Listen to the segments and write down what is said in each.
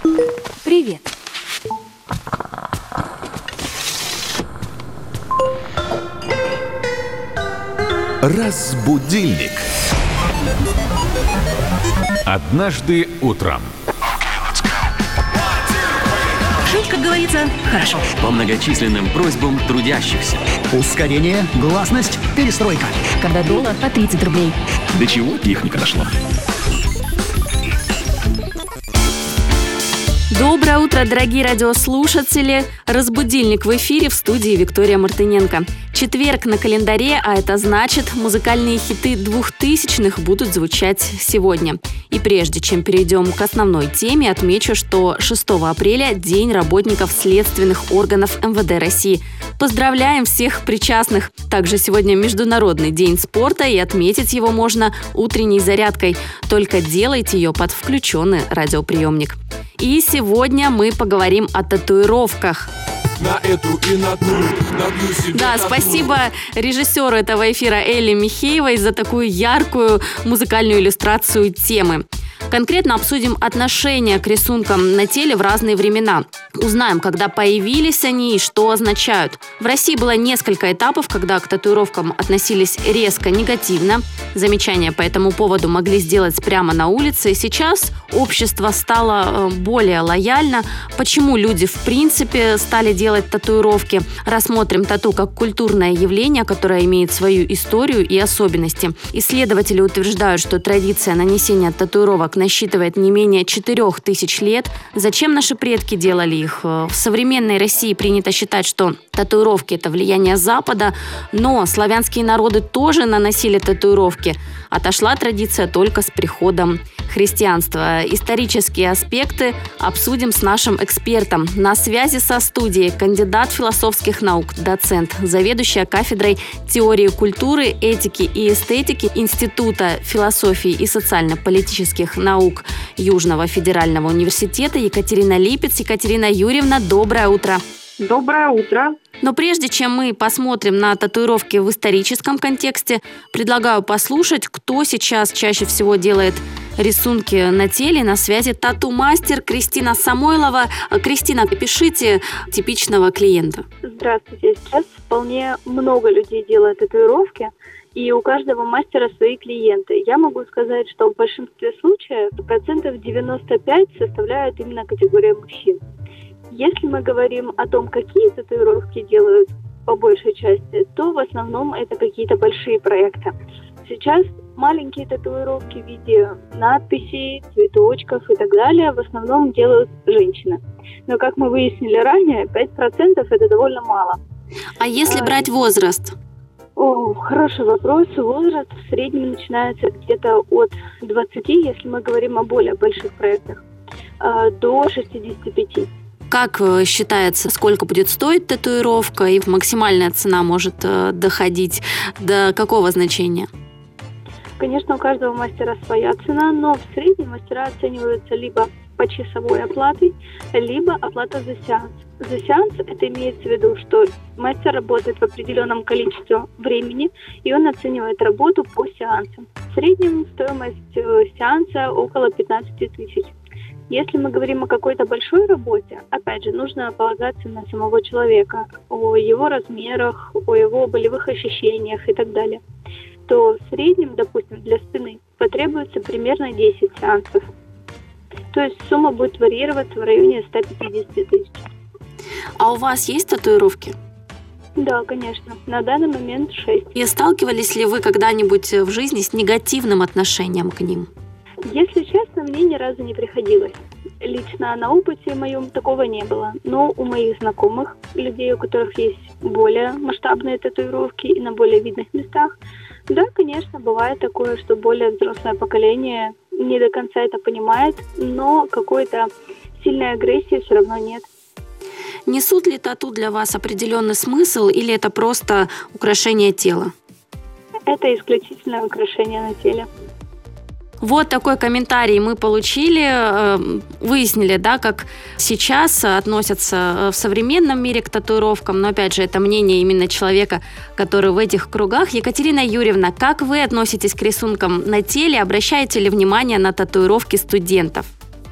Привет. Разбудильник. Однажды утром. Жить, как говорится, хорошо. По многочисленным просьбам трудящихся. Ускорение, гласность, перестройка. Когда доллар по 30 рублей. До чего техника дошла? Доброе утро, дорогие радиослушатели! Разбудильник в эфире, в студии Виктория Мартыненко. Четверг на календаре, а это значит, музыкальные хиты 2000-х будут звучать сегодня. И прежде чем перейдем к основной теме, отмечу, что 6 апреля – День работников следственных органов МВД России. Поздравляем всех причастных! Также сегодня Международный день спорта, и отметить его можно утренней зарядкой. Только делайте ее под включенный радиоприемник. И сегодня мы поговорим о татуировках. На эту и на ту, набью себе Да, тату. спасибо режиссеру этого эфира Элле Михеевой за такую яркую музыкальную иллюстрацию темы. Конкретно обсудим отношения к рисункам на теле в разные времена. Узнаем, когда появились они и что означают. В России было несколько этапов, когда к татуировкам относились резко негативно. Замечания по этому поводу могли сделать прямо на улице. Сейчас общество стало более лояльно. Почему люди в принципе стали делать татуировки? Рассмотрим тату как культурное явление, которое имеет свою историю и особенности. Исследователи утверждают, что традиция нанесения татуировок насчитывает не менее 4000 лет. Зачем наши предки делали их? В современной России принято считать, что татуировки – это влияние Запада, но славянские народы тоже наносили татуировки. Отошла традиция только с приходом христианства. Исторические аспекты обсудим с нашим экспертом. На связи со студией кандидат философских наук, доцент, заведующая кафедрой теории культуры, этики и эстетики Института философии и социально-политических наук Южного федерального университета Екатерина Липец. Екатерина Юрьевна, доброе утро. Доброе утро. Но прежде чем мы посмотрим на татуировки в историческом контексте, предлагаю послушать, кто сейчас чаще всего делает рисунки на теле. На связи тату-мастер Кристина Самойлова. Кристина, опишите типичного клиента. Здравствуйте. Сейчас вполне много людей делают татуировки, и у каждого мастера свои клиенты. Я могу сказать, что в большинстве случаев 95% составляют именно категория мужчин. Если мы говорим о том, какие татуировки делают по большей части, то в основном это какие-то большие проекты. Сейчас маленькие татуировки в виде надписей, цветочков и так далее в основном делают женщины. Но, как мы выяснили ранее, 5% это довольно мало. А если брать возраст? Хороший вопрос. Возраст в среднем начинается где-то от 20, если мы говорим о более больших проектах, до 65. Как считается, сколько будет стоить татуировка, и максимальная цена может доходить до какого значения? Конечно, у каждого мастера своя цена, но в среднем мастера оцениваются либо почасовой оплатой, либо оплата за сеанс. За сеанс это имеется в виду, что мастер работает в определенном количестве времени, и он оценивает работу по сеансам. В среднем стоимость сеанса около 15 тысяч. Если мы говорим о какой-то большой работе, опять же, нужно полагаться на самого человека, о его размерах, о его болевых ощущениях и так далее, то в среднем, допустим, для спины потребуется примерно 10 сеансов. То есть сумма будет варьироваться в районе 150 тысяч. А у вас есть татуировки? Да, конечно. На данный момент 6. И сталкивались ли вы когда-нибудь в жизни с негативным отношением к ним? Если честно, мне ни разу не приходилось. Лично на опыте моем такого не было. Но у моих знакомых, людей, у которых есть более масштабные татуировки и на более видных местах, да, конечно, бывает такое, что более взрослое поколение не до конца это понимает, но какой-то сильной агрессии все равно нет. Несут ли тату для вас определенный смысл, или это просто украшение тела? Это исключительно украшение на теле. Вот такой комментарий мы получили, выяснили, да, как сейчас относятся в современном мире к татуировкам, но опять же это мнение именно человека, который в этих кругах. Екатерина Юрьевна, как вы относитесь к рисункам на теле? Обращаете ли внимание на татуировки студентов?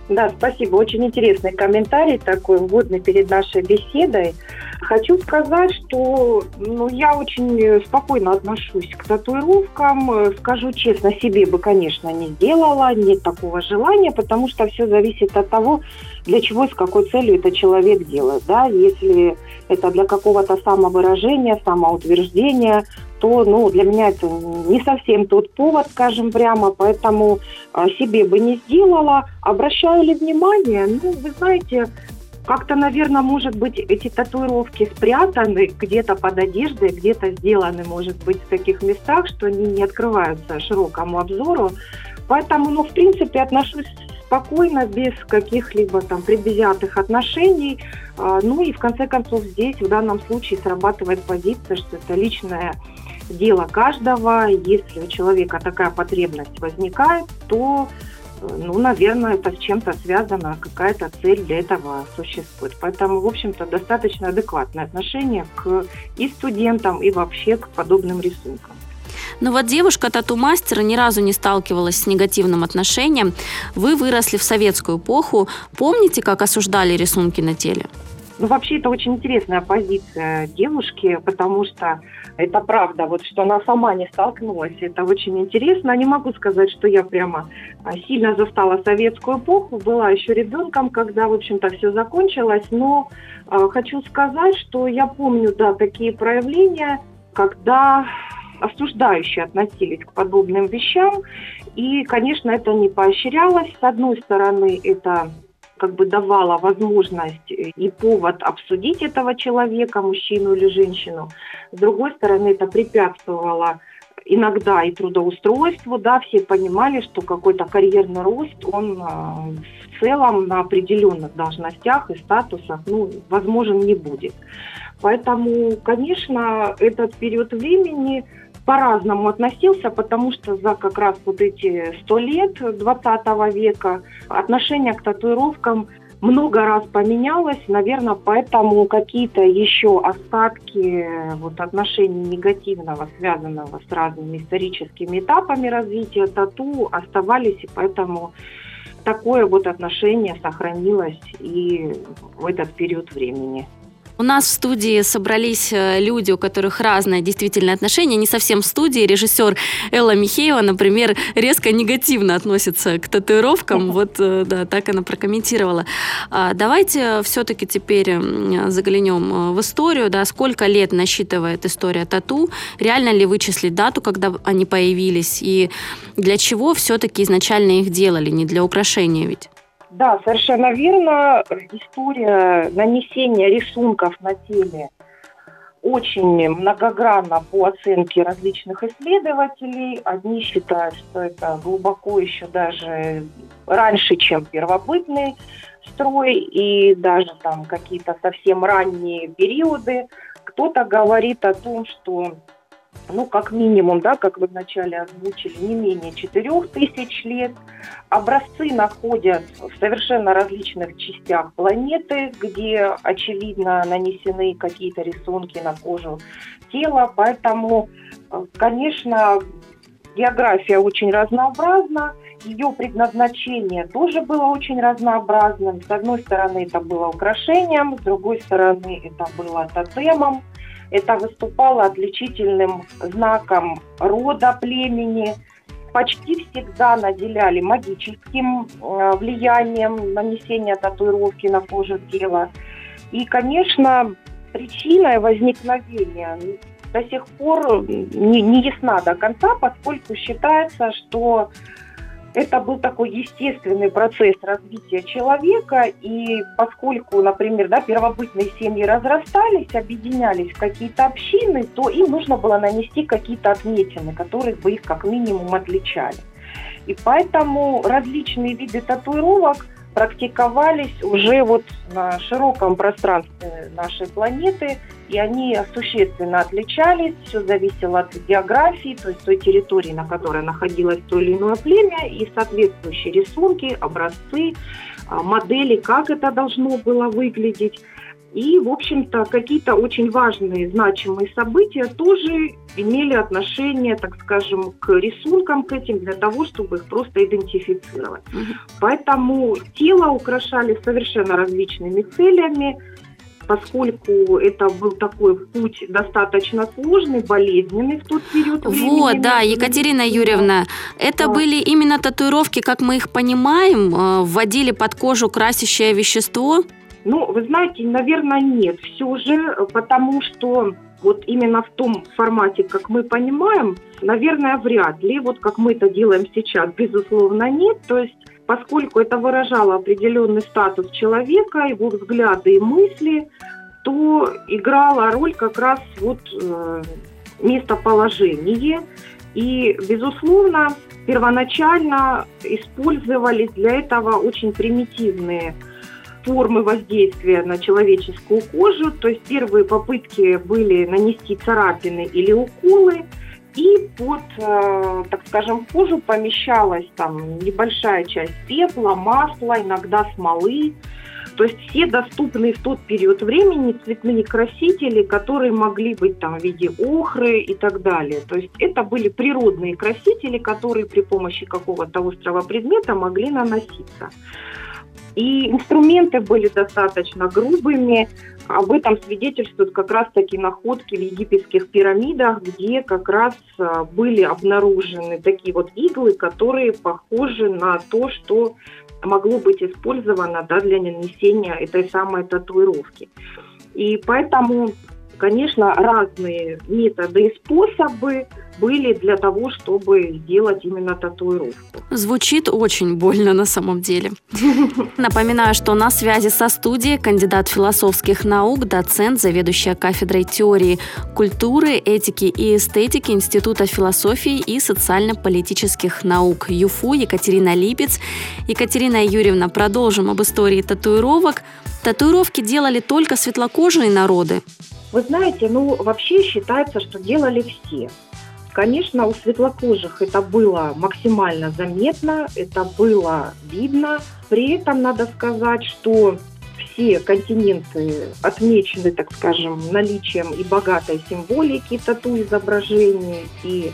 Да, спасибо. Очень интересный комментарий такой, вводный перед нашей беседой. Хочу сказать, что я очень спокойно отношусь к татуировкам. Скажу честно, себе бы, конечно, не сделала, нет такого желания, потому что все зависит от того, для чего и с какой целью этот человек делает. Да? Если это для какого-то самовыражения, самоутверждения, то для меня это не совсем тот повод, скажем прямо, поэтому себе бы не сделала. Обращаю ли внимание? Вы знаете, как-то, наверное, может быть, эти татуировки спрятаны где-то под одеждой, где-то сделаны, может быть, в таких местах, что они не открываются широкому обзору. Поэтому, в принципе, отношусь спокойно, без каких-либо там предвзятых отношений. И, в конце концов, здесь в данном случае срабатывает позиция, что это личное дело каждого. Если у человека такая потребность возникает, то, наверное, это с чем-то связано, какая-то цель для этого существует. Поэтому, в общем-то, достаточно адекватное отношение к и студентам, и вообще к подобным рисункам. Но вот девушка тату-мастера ни разу не сталкивалась с негативным отношением. Вы выросли в советскую эпоху. Помните, как осуждали рисунки на теле? Вообще, это очень интересная позиция девушки, потому что это правда, что она сама не столкнулась. Это очень интересно. Не могу сказать, что я прямо сильно застала советскую эпоху. Была еще ребенком, когда, в общем-то, все закончилось. Но хочу сказать, что я помню, такие проявления, когда осуждающие относились к подобным вещам. И, конечно, это не поощрялось. С одной стороны, это давала возможность и повод обсудить этого человека, мужчину или женщину. С другой стороны, это препятствовало иногда и трудоустройству. Да, все понимали, что какой-то карьерный рост, он в целом на определенных должностях и статусах возможен не будет. Поэтому, конечно, этот период времени по-разному относился, потому что за как раз эти 100 лет 20 века отношение к татуировкам много раз поменялось. Наверное, поэтому какие-то еще остатки отношений негативного, связанного с разными историческими этапами развития тату, оставались, и поэтому такое отношение сохранилось и в этот период времени. У нас в студии собрались люди, у которых разное действительно отношение. Не совсем в студии. Режиссер Элла Михеева, например, резко негативно относится к татуировкам. Так она прокомментировала. Давайте все-таки теперь заглянем в историю. Сколько лет насчитывает история тату? Реально ли вычислить дату, когда они появились? И для чего все-таки изначально их делали? Не для украшения ведь? Да, совершенно верно. История нанесения рисунков на теле очень многогранна по оценке различных исследователей. Одни считают, что это глубоко еще даже раньше, чем первобытный строй, и даже какие-то совсем ранние периоды. Кто-то говорит о том, что как минимум, как вы вначале озвучили, не менее 4000 лет. Образцы находят в совершенно различных частях планеты, где, очевидно, нанесены какие-то рисунки на кожу тела. Поэтому, конечно, география очень разнообразна. Ее предназначение тоже было очень разнообразным. С одной стороны, это было украшением, с другой стороны, это было тотемом. Это выступало отличительным знаком рода племени. Почти всегда наделяли магическим влиянием нанесения татуировки на кожу тела. И, конечно, причиной возникновения до сих пор не ясна до конца, поскольку считается, что это был такой естественный процесс развития человека, и поскольку, например, первобытные семьи разрастались, объединялись в какие-то общины, то им нужно было нанести какие-то отметины, которые бы их как минимум отличали. И поэтому различные виды татуировок практиковались уже на широком пространстве нашей планеты, и они существенно отличались, все зависело от географии, то есть той территории, на которой находилось то или иное племя, и соответствующие рисунки, образцы, модели, как это должно было выглядеть. И, в общем-то, какие-то очень важные, значимые события тоже имели отношение, так скажем, к рисункам, к этим, для того, чтобы их просто идентифицировать. Поэтому тело украшали совершенно различными целями, поскольку это был такой путь достаточно сложный, болезненный в тот период времени. Вот, да, Екатерина Юрьевна, это были именно татуировки, как мы их понимаем, вводили под кожу красящее вещество? Ну, вы знаете, наверное, нет. Все же, потому что вот именно в том формате, как мы понимаем, наверное, вряд ли. Вот как мы это делаем сейчас, безусловно, нет. То есть, поскольку это выражало определенный статус человека, его взгляды и мысли, то играла роль как раз вот местоположение. И, безусловно, первоначально использовались для этого очень примитивные формы воздействия на человеческую кожу. То есть первые попытки были нанести царапины или уколы, и под, так скажем, в кожу помещалась там небольшая часть пепла, масла, иногда смолы. То есть все доступные в тот период времени цветные красители, которые могли быть там в виде охры и так далее. То есть это были природные красители, которые при помощи какого-то острого предмета могли наноситься. И инструменты были достаточно грубыми. Об этом свидетельствуют как раз-таки находки в египетских пирамидах, где как раз были обнаружены такие вот иглы, которые похожи на то, что могло быть использовано, да, для нанесения этой самой татуировки. И поэтому, конечно, разные методы и способы были для того, чтобы сделать именно татуировку. Звучит очень больно на самом деле. Напоминаю, что на связи со студией кандидат философских наук, доцент, заведующая кафедрой теории культуры, этики и эстетики Института философии и социально-политических наук ЮФУ Екатерина Липец. Екатерина Юрьевна, продолжим об истории татуировок. Татуировки делали только светлокожие народы? Вы знаете, вообще считается, что делали все. Конечно, у светлокожих это было максимально заметно, это было видно. При этом надо сказать, что все континенты отмечены, так скажем, наличием и богатой символики тату-изображений, и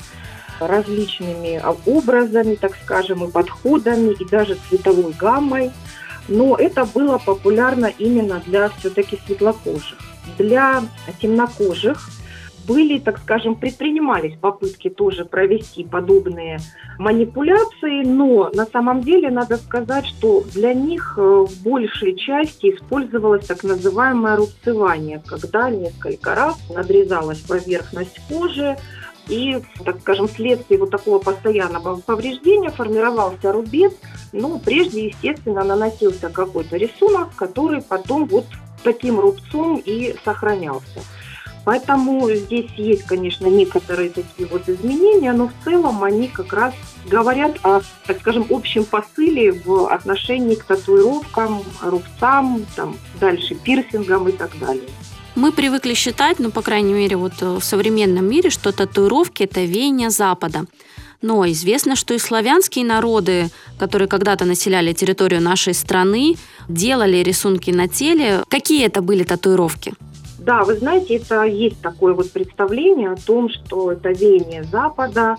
различными образами, так скажем, и подходами, и даже цветовой гаммой. Но это было популярно именно для все-таки светлокожих. Для темнокожих были, так скажем, предпринимались попытки тоже провести подобные манипуляции, но на самом деле надо сказать, что для них в большей части использовалось так называемое рубцевание, когда несколько раз надрезалась поверхность кожи, и, так скажем, вследствие вот такого постоянного повреждения формировался рубец, прежде, естественно, наносился какой-то рисунок, который потом вот таким рубцом и сохранялся. Поэтому здесь есть, конечно, некоторые такие вот изменения, но в целом они как раз говорят о, так скажем, общем посыле в отношении к татуировкам, рубцам, дальше пирсингам и так далее. Мы привыкли считать, по крайней мере, вот в современном мире, что татуировки – это веяние Запада. Но известно, что и славянские народы, которые когда-то населяли территорию нашей страны, делали рисунки на теле. Какие это были татуировки? Да, вы знаете, это есть такое вот представление о том, что это веяние Запада,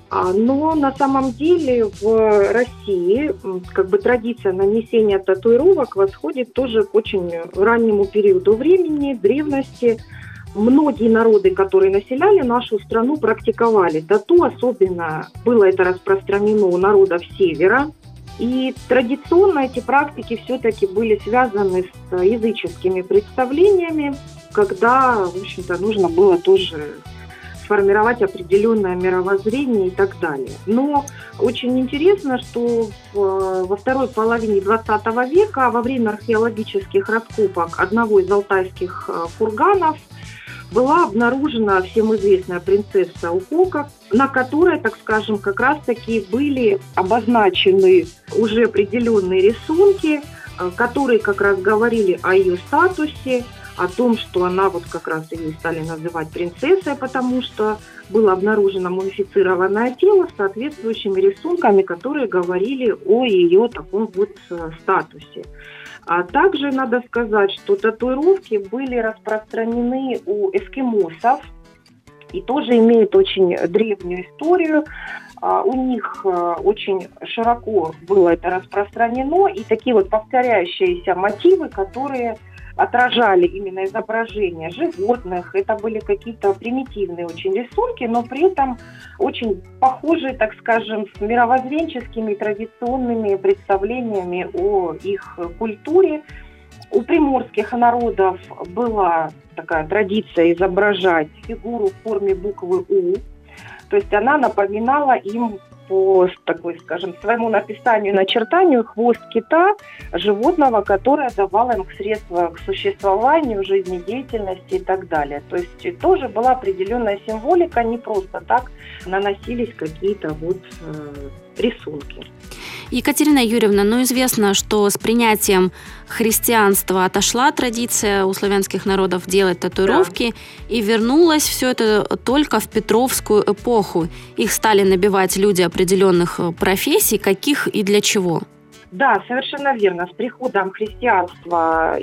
но на самом деле в России традиция нанесения татуировок восходит тоже к очень раннему периоду времени, древности. Многие народы, которые населяли нашу страну, практиковали тату, особенно было это распространено у народов Севера. И традиционно эти практики все-таки были связаны с языческими представлениями, когда, в общем-то, нужно было тоже сформировать определенное мировоззрение и так далее. Но очень интересно, что во второй половине XX века во время археологических раскопок одного из алтайских курганов была обнаружена всем известная принцесса Укока, на которой, так скажем, как раз-таки были обозначены уже определенные рисунки, которые как раз говорили о ее статусе, о том, что она вот как раз ее стали называть принцессой, потому что было обнаружено мумифицированное тело с соответствующими рисунками, которые говорили о ее таком вот статусе. А также надо сказать, что татуировки были распространены у эскимосов и тоже имеют очень древнюю историю. У них очень широко было это распространено, и такие вот повторяющиеся мотивы, которые отражали именно изображения животных. Это были какие-то примитивные очень рисунки, но при этом очень похожие, так скажем, с мировоззренческими традиционными представлениями о их культуре. У приморских народов была такая традиция изображать фигуру в форме буквы «У». То есть она напоминала им по такой, скажем, своему написанию и начертанию хвост кита, животного, которое давало им средства к существованию, жизнедеятельности и так далее. То есть тоже была определенная символика, не просто так наносились какие-то вот рисунки. Екатерина Юрьевна, известно, что с принятием христианства отошла традиция у славянских народов делать татуировки, да. И вернулось все это только в Петровскую эпоху. Их стали набивать люди определенных профессий, каких и для чего? Да, совершенно верно. С приходом христианства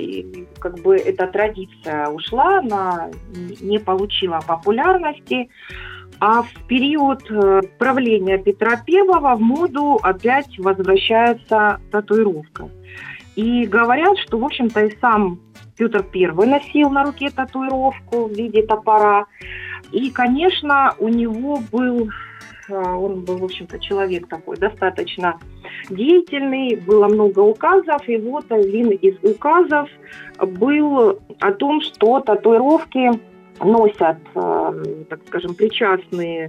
эта традиция ушла, она не получила популярности. А в период правления Петра I в моду опять возвращается татуировка. И говорят, что, в общем-то, и сам Петр I носил на руке татуировку в виде топора. И, конечно, он был, в общем-то, человек такой достаточно деятельный, было много указов, и вот один из указов был о том, что татуировки носят, так скажем, причастные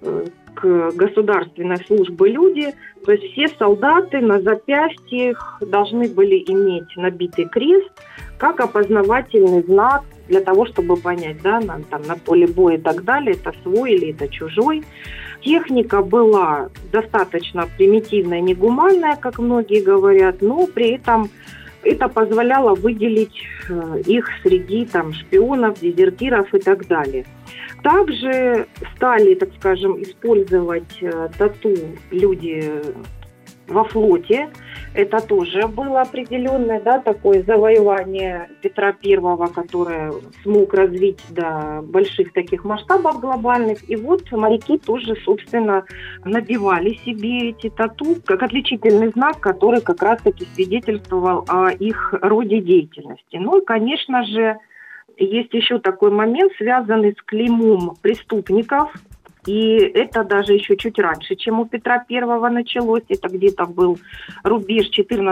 к государственной службе люди. То есть все солдаты на запястьях должны были иметь набитый крест как опознавательный знак для того, чтобы понять, да, на поле боя и так далее, это свой или это чужой. Техника была достаточно примитивная, негуманная, как многие говорят, но при этом это позволяло выделить их среди шпионов, дезертиров и так далее. Также стали, так скажем, использовать тату люди во флоте. Это тоже было определенное, такое завоевание Петра I, которое смог развить до больших таких масштабов глобальных. И вот моряки тоже, собственно, набивали себе эти тату как отличительный знак, который как раз-таки свидетельствовал о их роде деятельности. Ну и, конечно же, есть еще такой момент, связанный с клеймом преступников. И это даже еще чуть раньше, чем у Петра I началось. Это где-то был рубеж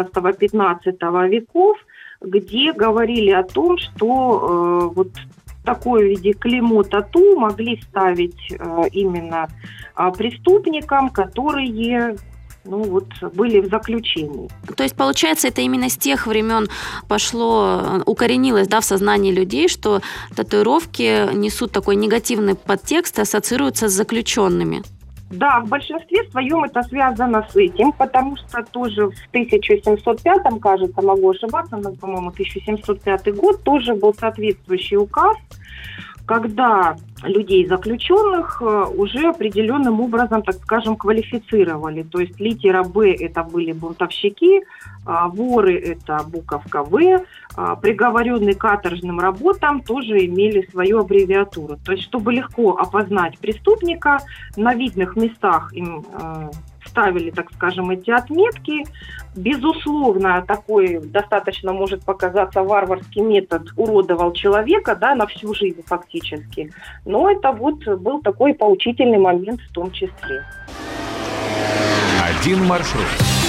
14-15 веков, где говорили о том, что вот такое в виде клеймо тату могли ставить именно преступникам, которые были в заключении. То есть, получается, это именно с тех времен укоренилось, в сознании людей, что татуировки несут такой негативный подтекст и ассоциируются с заключенными. Да, в большинстве своем это связано с этим, потому что тоже в 1705, кажется, могу ошибаться, но, по-моему, 1705 год тоже был соответствующий указ, когда людей заключенных уже определенным образом, так скажем, квалифицировали. То есть литера «Б» – это были бунтовщики, воры – это буковка «В», приговоренные к каторжным работам тоже имели свою аббревиатуру. То есть чтобы легко опознать преступника, на видных местах им ставили, так скажем, эти отметки. Безусловно, такой достаточно может показаться варварский метод уродовал человека, на всю жизнь фактически. Но это был такой поучительный момент в том числе. Один маршрут.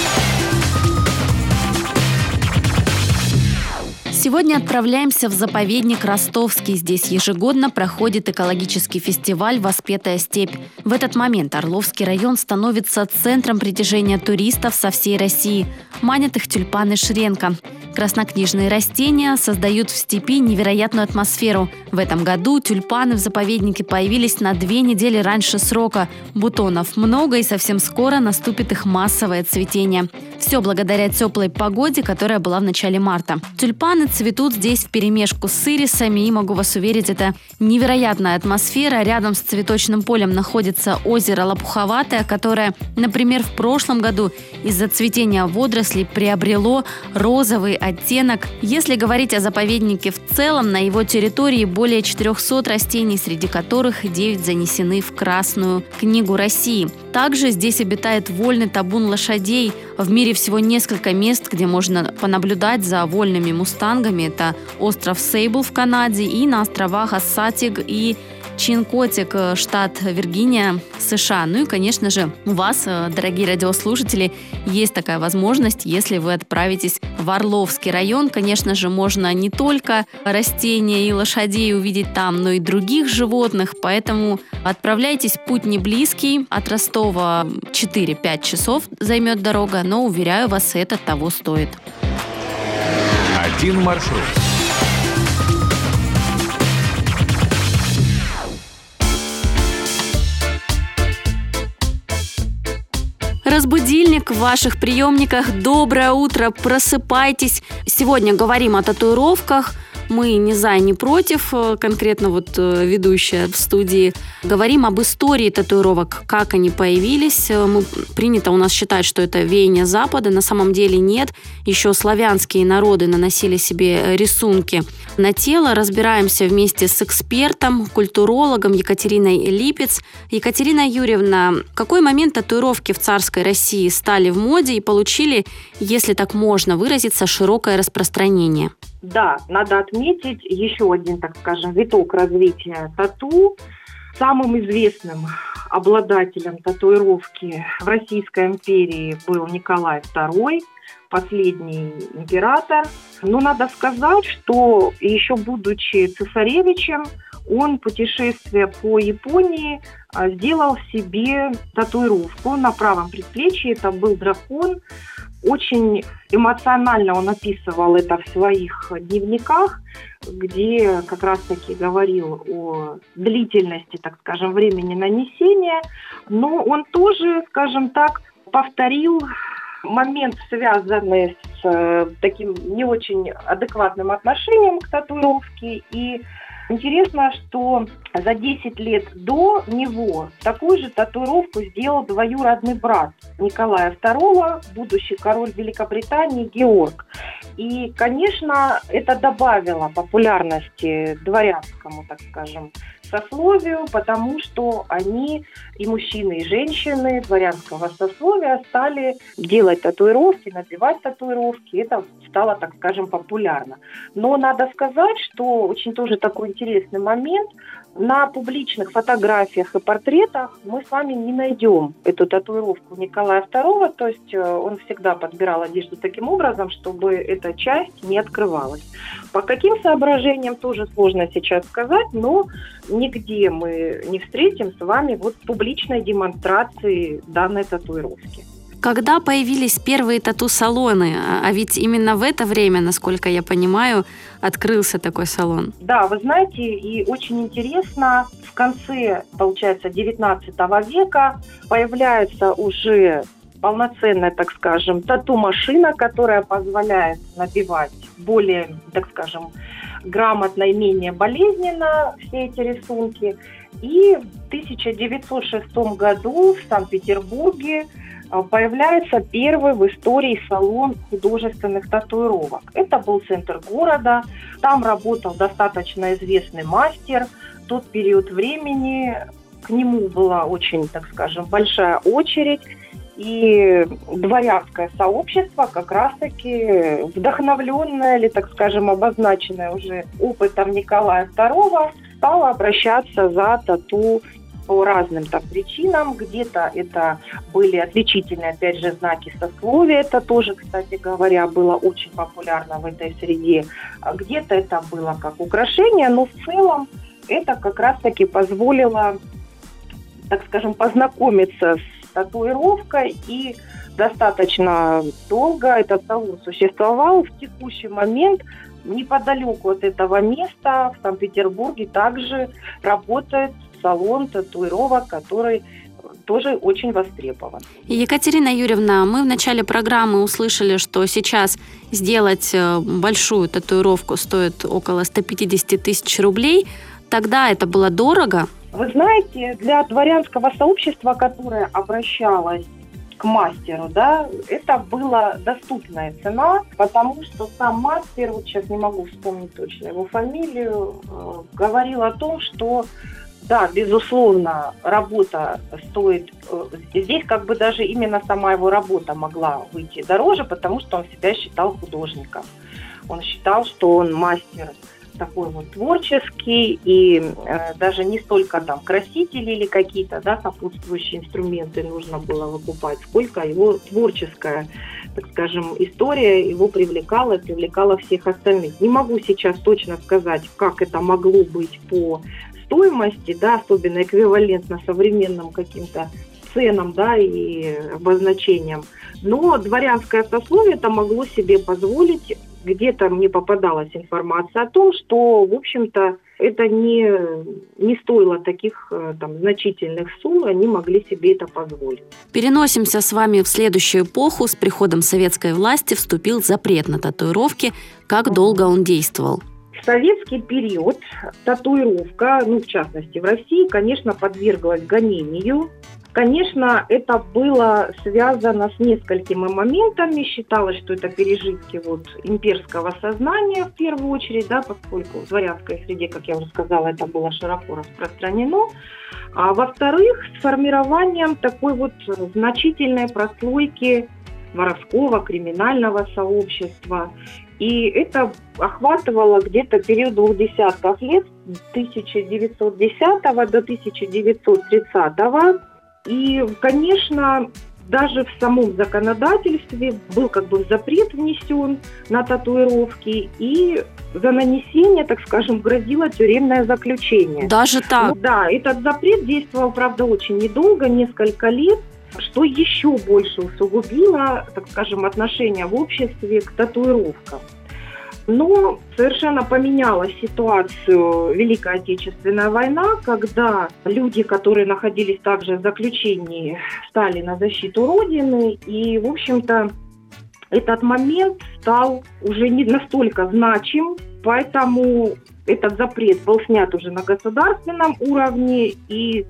Сегодня отправляемся в заповедник Ростовский. Здесь ежегодно проходит экологический фестиваль «Воспетая степь». В этот момент Орловский район становится центром притяжения туристов со всей России. Манят их тюльпаны Шренко. Краснокнижные растения создают в степи невероятную атмосферу. В этом году тюльпаны в заповеднике появились на 2 недели раньше срока. Бутонов много, и совсем скоро наступит их массовое цветение. Все Все благодаря теплой погоде, которая была в начале марта. Тюльпаны цветут здесь вперемешку с ирисами, и могу вас уверить, это невероятная атмосфера. Рядом с цветочным полем находится озеро Лопуховатое, которое, например, в прошлом году из-за цветения водорослей приобрело розовый оттенок. Если говорить о заповеднике в целом, на его территории более 400 растений, среди которых 9 занесены в Красную книгу России. Также здесь обитает вольный табун лошадей. В мире всего несколько мест, где можно понаблюдать за вольными мустангами. Это остров Сейбл в Канаде и на островах Ассатиг и Чинкотик, штат Виргиния, США. Ну и, конечно же, у вас, дорогие радиослушатели, есть такая возможность, если вы отправитесь в Орловский район. Конечно же, можно не только растения и лошадей увидеть там, но и других животных. Поэтому отправляйтесь, путь не близкий. От Ростова 4-5 часов займет дорога, но, уверяю вас, это того стоит. Один маршрут. Разбудильник в ваших приемниках. Доброе утро, просыпайтесь. Сегодня говорим о татуировках. Мы не за, не против, конкретно вот ведущая в студии. Говорим об истории татуировок, как они появились. Принято у нас считать, что это веяние Запада. На самом деле нет. Еще славянские народы наносили себе рисунки на тело. Разбираемся вместе с экспертом, культурологом Екатериной Липец. Екатерина Юрьевна, в какой момент татуировки в царской России стали в моде и получили, если так можно выразиться, широкое распространение? Да, надо отметить еще один, так скажем, виток развития тату. Самым известным обладателем татуировки в Российской империи был Николай II, последний император. Но надо сказать, что еще будучи цесаревичем, он, путешествуя по Японии, сделал себе татуировку на правом предплечье. Это был дракон. Очень эмоционально он описывал это в своих дневниках, где как раз-таки говорил о длительности, так скажем, времени нанесения. Но он тоже, скажем так, повторил момент, связанный с таким не очень адекватным отношением к татуировке. И интересно, что за 10 лет до него такую же татуировку сделал двоюродный брат Николая II, будущий король Великобритании Георг. И, конечно, это добавило популярности дворянскому, так скажем, сословию, потому что они, и мужчины, и женщины дворянского сословия, стали делать татуировки, набивать татуировки. Это стало, так скажем, популярно. Но надо сказать, что очень тоже такой интересный момент. На публичных фотографиях и портретах мы с вами не найдем эту татуировку Николая II, то есть он всегда подбирал одежду таким образом, чтобы эта часть не открывалась. По каким соображениям, тоже сложно сейчас сказать, но нигде мы не встретим с вами вот публичной демонстрации данной татуировки. Когда появились первые тату-салоны? А ведь именно в это время, насколько я понимаю, открылся такой салон. Да, вы знаете, и очень интересно, в конце, получается, 19 века появляется уже полноценная, так скажем, тату-машина, которая позволяет набивать более, так скажем, грамотно и менее болезненно все эти рисунки. И в 1906 году в Санкт-Петербурге появляется первый в истории салон художественных татуировок. Это был центр города, там работал достаточно известный мастер. В тот период времени к нему была очень, так скажем, большая очередь. И дворянское сообщество, как раз-таки вдохновленное или, так скажем, обозначенное уже опытом Николая II, стало обращаться за тату по разным там причинам. Где-то это были отличительные, опять же, знаки сословия. Это тоже, кстати говоря, было очень популярно в этой среде. Где-то это было как украшение, но в целом это как раз-таки позволило, так скажем, познакомиться с татуировкой. И достаточно долго этот салон существовал. В текущий момент неподалеку от этого места в Санкт-Петербурге также работает салон татуировок, который тоже очень востребован. Екатерина Юрьевна, мы в начале программы услышали, что сейчас сделать большую татуировку стоит около 150 тысяч рублей. Тогда это было дорого? Вы знаете, для дворянского сообщества, которое обращалось к мастеру, да, это была доступная цена, потому что сам мастер, вот сейчас не могу вспомнить точно его фамилию, говорил о том, что да, безусловно, работа стоит, здесь как бы даже именно сама его работа могла выйти дороже, потому что он себя считал художником. Он считал, что он мастер такой вот творческий, и даже не столько там красители или какие-то, да, сопутствующие инструменты нужно было выкупать, сколько его творческая, так скажем, история его привлекала всех остальных. Не могу сейчас точно сказать, как это могло быть по стоимости, да, особенно эквивалентно современным каким-то ценам, да, и обозначениям. Но дворянское сословие это могло себе позволить. Где-то мне попадалась информация о том, что, в общем-то, это не стоило таких там значительных сумм, они могли себе это позволить. Переносимся с вами в следующую эпоху. С приходом советской власти вступил запрет на татуировки. Как долго он действовал? В советский период татуировка, в частности в России, конечно, подверглась гонению. Конечно, это было связано с несколькими моментами. Считалось, что это пережитки имперского сознания в первую очередь, да, поскольку в дворянской среде, как я уже сказала, это было широко распространено. А во-вторых, с формированием такой значительной прослойки воровского, криминального сообщества. И это охватывало где-то период 2 десятков лет, с 1910 до 1930. И, конечно, даже в самом законодательстве был запрет внесен на татуировки, и за нанесение, так скажем, грозило тюремное заключение. Даже так? Да, этот запрет действовал, правда, очень недолго, несколько лет, что еще больше усугубило, так скажем, отношение в обществе к татуировкам. Но совершенно поменялась ситуацию Великая Отечественная война, когда люди, которые находились также в заключении, стали на защиту Родины. И, в общем-то, этот момент стал уже не настолько значим, поэтому этот запрет был снят уже на государственном уровне, и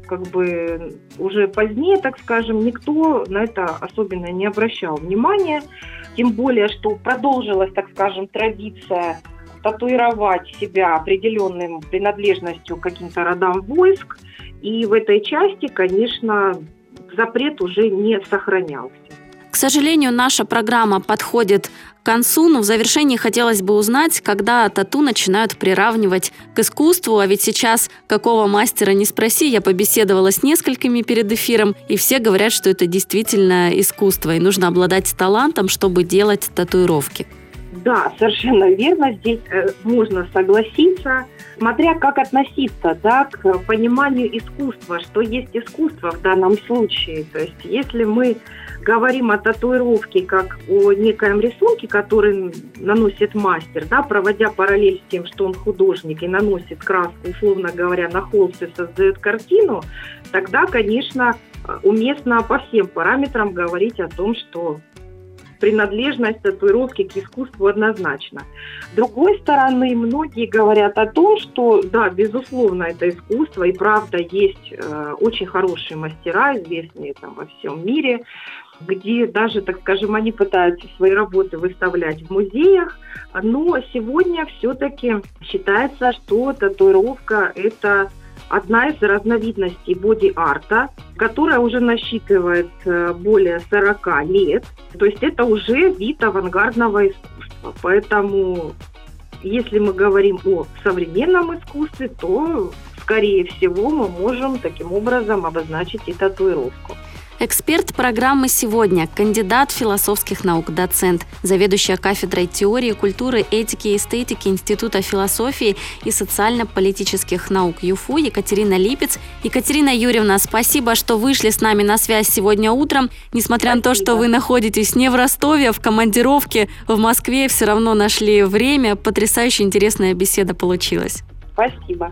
уже позднее, так скажем, никто на это особенно не обращал внимания. Тем более, что продолжилась, так скажем, традиция татуировать себя определенным принадлежностью к каким-то родам войск. И в этой части, конечно, запрет уже не сохранялся. К сожалению, наша программа подходит к концу, но в завершении хотелось бы узнать, когда тату начинают приравнивать к искусству, а ведь сейчас какого мастера не спроси, я побеседовала с несколькими перед эфиром, и все говорят, что это действительно искусство, и нужно обладать талантом, чтобы делать татуировки. Да, совершенно верно, здесь можно согласиться, смотря как относиться, да, к пониманию искусства, что есть искусство в данном случае. То есть если мы говорим о татуировке как о некоем рисунке, который наносит мастер, да, проводя параллель с тем, что он художник и наносит краску, условно говоря, на холст и создает картину, тогда, конечно, уместно по всем параметрам говорить о том, что принадлежность татуировки к искусству однозначно. С другой стороны, многие говорят о том, что, да, безусловно, это искусство, и правда есть очень хорошие мастера, известные во всем мире, где даже, так скажем, они пытаются свои работы выставлять в музеях, но сегодня все-таки считается, что татуировка – это одна из разновидностей боди-арта, которая уже насчитывает более 40 лет. То есть это уже вид авангардного искусства. Поэтому, если мы говорим о современном искусстве, то, скорее всего, мы можем таким образом обозначить и татуировку. Эксперт программы сегодня, кандидат философских наук, доцент, заведующая кафедрой теории, культуры, этики и эстетики Института философии и социально-политических наук ЮФУ Екатерина Липец. Екатерина Юрьевна, спасибо, что вышли с нами на связь сегодня утром. Несмотря на то, что вы находитесь не в Ростове, а в командировке в Москве, все равно нашли время. Потрясающе интересная беседа получилась. Спасибо.